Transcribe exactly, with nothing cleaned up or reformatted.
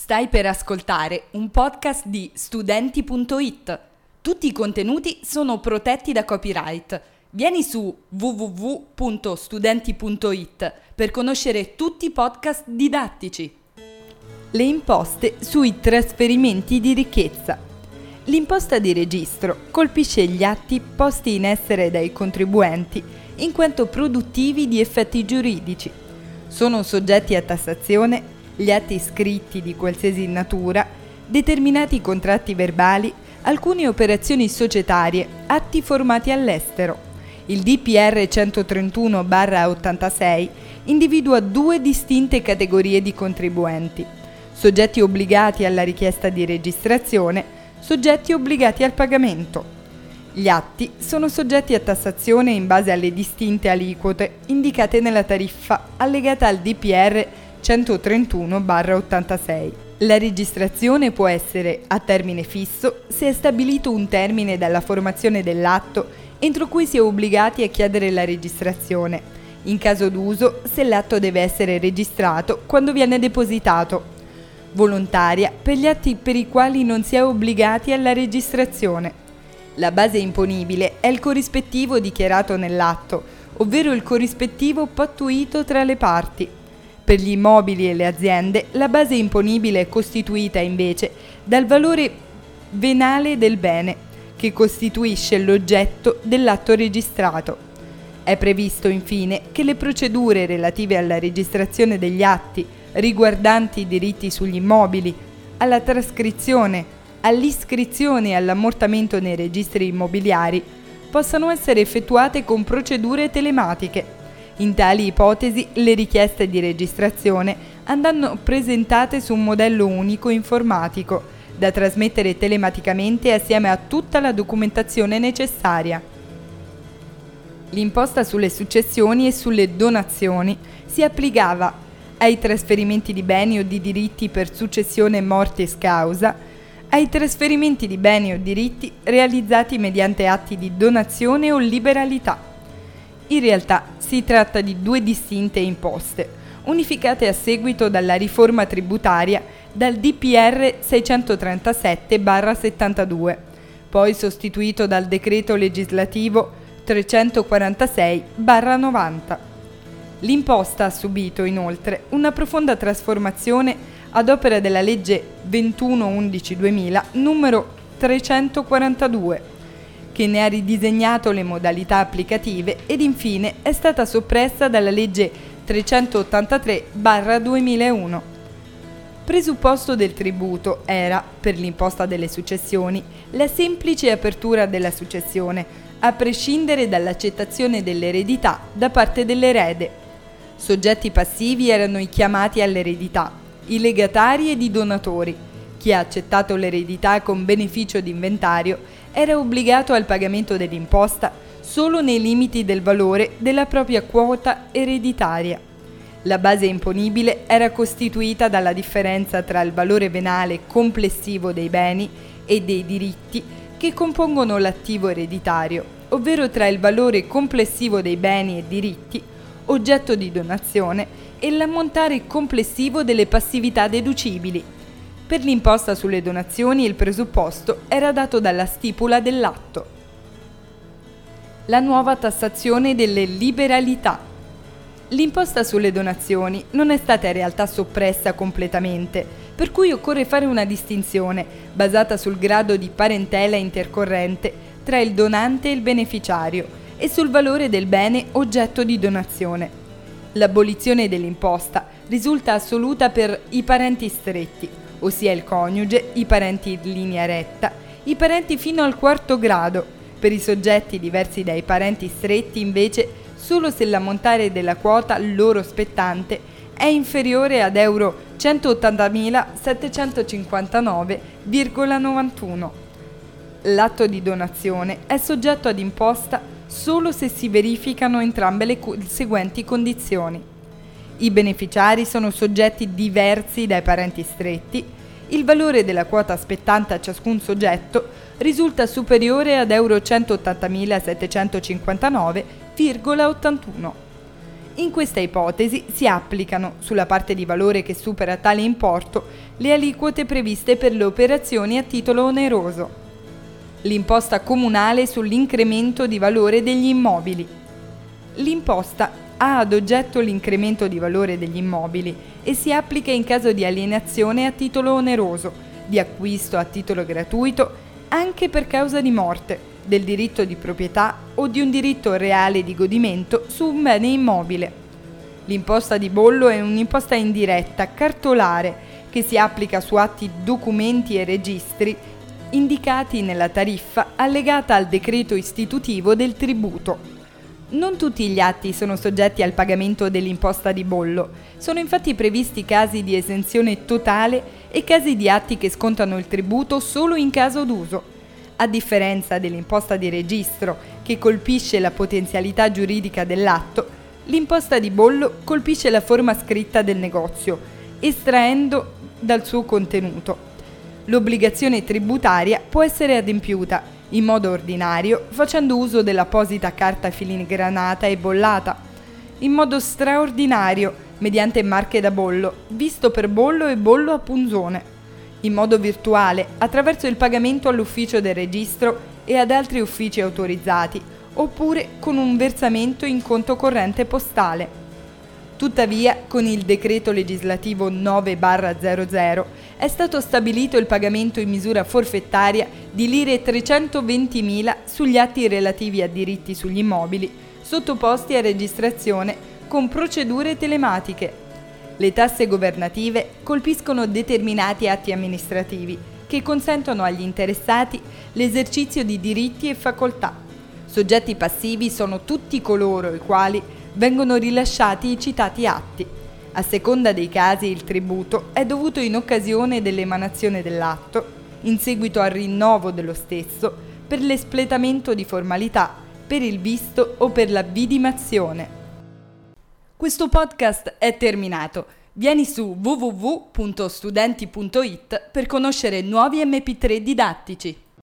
Stai per ascoltare un podcast di studenti punto it. Tutti i contenuti sono protetti da copyright. Vieni su w w w punto studenti punto it per conoscere tutti i podcast didattici. Le imposte sui trasferimenti di ricchezza. L'imposta di registro colpisce gli atti posti in essere dai contribuenti in quanto produttivi di effetti giuridici. Sono soggetti a tassazione gli atti scritti di qualsiasi natura, determinati contratti verbali, alcune operazioni societarie, atti formati all'estero. Il D P R centotrentuno barra ottantasei individua due distinte categorie di contribuenti: soggetti obbligati alla richiesta di registrazione, soggetti obbligati al pagamento. Gli atti sono soggetti a tassazione in base alle distinte aliquote indicate nella tariffa allegata al D P R centotrentuno barra ottantasei. La registrazione può essere a termine fisso se è stabilito un termine dalla formazione dell'atto entro cui si è obbligati a chiedere la registrazione, in caso d'uso se l'atto deve essere registrato quando viene depositato. Volontaria per gli atti per i quali non si è obbligati alla registrazione. La base imponibile è il corrispettivo dichiarato nell'atto, ovvero il corrispettivo pattuito tra le parti. Per gli immobili e le aziende, la base imponibile è costituita invece dal valore venale del bene, che costituisce l'oggetto dell'atto registrato. È previsto infine che le procedure relative alla registrazione degli atti riguardanti i diritti sugli immobili, alla trascrizione, all'iscrizione e all'ammortamento nei registri immobiliari possano essere effettuate con procedure telematiche. In tali ipotesi, le richieste di registrazione andranno presentate su un modello unico informatico, da trasmettere telematicamente assieme a tutta la documentazione necessaria. L'imposta sulle successioni e sulle donazioni si applicava ai trasferimenti di beni o di diritti per successione mortis causa, ai trasferimenti di beni o diritti realizzati mediante atti di donazione o liberalità. In realtà si tratta di due distinte imposte, unificate a seguito dalla riforma tributaria dal D P R seicentotrentasette barra settantadue, poi sostituito dal decreto legislativo trecentoquarantasei barra novanta. L'imposta ha subito inoltre una profonda trasformazione ad opera della legge ventuno undici duemila numero trecentoquarantadue, che ne ha ridisegnato le modalità applicative ed infine è stata soppressa dalla legge trecentottantatré barra duemilauno. Presupposto del tributo era, per l'imposta delle successioni, la semplice apertura della successione, a prescindere dall'accettazione dell'eredità da parte dell'erede. Soggetti passivi erano i chiamati all'eredità, i legatari ed i donatori. Chi ha accettato l'eredità con beneficio di inventario era obbligato al pagamento dell'imposta solo nei limiti del valore della propria quota ereditaria. La base imponibile era costituita dalla differenza tra il valore venale complessivo dei beni e dei diritti che compongono l'attivo ereditario, ovvero tra il valore complessivo dei beni e diritti, oggetto di donazione, e l'ammontare complessivo delle passività deducibili. Per l'imposta sulle donazioni il presupposto era dato dalla stipula dell'atto. La nuova tassazione delle liberalità. L'imposta sulle donazioni non è stata in realtà soppressa completamente, per cui occorre fare una distinzione basata sul grado di parentela intercorrente tra il donante e il beneficiario e sul valore del bene oggetto di donazione. L'abolizione dell'imposta risulta assoluta per i parenti stretti, ossia il coniuge, i parenti in linea retta, i parenti fino al quarto grado. Per i soggetti diversi dai parenti stretti, invece, solo se l'ammontare della quota loro spettante è inferiore ad euro centottantamilasettecentocinquantanove virgola novantuno. L'atto di donazione è soggetto ad imposta solo se si verificano entrambe le co- seguenti condizioni. I beneficiari sono soggetti diversi dai parenti stretti, il valore della quota spettante a ciascun soggetto risulta superiore ad euro centottantamilasettecentocinquantanove virgola ottantuno. In questa ipotesi si applicano, sulla parte di valore che supera tale importo, le aliquote previste per le operazioni a titolo oneroso. L'imposta comunale sull'incremento di valore degli immobili. L'imposta ha ad oggetto l'incremento di valore degli immobili e si applica in caso di alienazione a titolo oneroso, di acquisto a titolo gratuito, anche per causa di morte, del diritto di proprietà o di un diritto reale di godimento su un bene immobile. L'imposta di bollo è un'imposta indiretta, cartolare, che si applica su atti, documenti e registri indicati nella tariffa allegata al decreto istitutivo del tributo. Non tutti gli atti sono soggetti al pagamento dell'imposta di bollo. Sono infatti previsti casi di esenzione totale e casi di atti che scontano il tributo solo in caso d'uso. A differenza dell'imposta di registro, che colpisce la potenzialità giuridica dell'atto, l'imposta di bollo colpisce la forma scritta del negozio, estraendo dal suo contenuto. L'obbligazione tributaria può essere adempiuta in modo ordinario facendo uso dell'apposita carta filigranata e bollata, in modo straordinario mediante marche da bollo, visto per bollo e bollo a punzone, in modo virtuale attraverso il pagamento all'ufficio del registro e ad altri uffici autorizzati, oppure con un versamento in conto corrente postale. Tuttavia, con il decreto legislativo nove barra zero zero è stato stabilito il pagamento in misura forfettaria di lire trecentoventimila sugli atti relativi a diritti sugli immobili sottoposti a registrazione con procedure telematiche. Le tasse governative colpiscono determinati atti amministrativi che consentono agli interessati l'esercizio di diritti e facoltà. Soggetti passivi sono tutti coloro i quali vengono rilasciati i citati atti. A seconda dei casi il tributo è dovuto in occasione dell'emanazione dell'atto, in seguito al rinnovo dello stesso, per l'espletamento di formalità, per il visto o per la vidimazione. Questo podcast è terminato. Vieni su w w w punto studenti punto i t per conoscere nuovi emme pi tre didattici.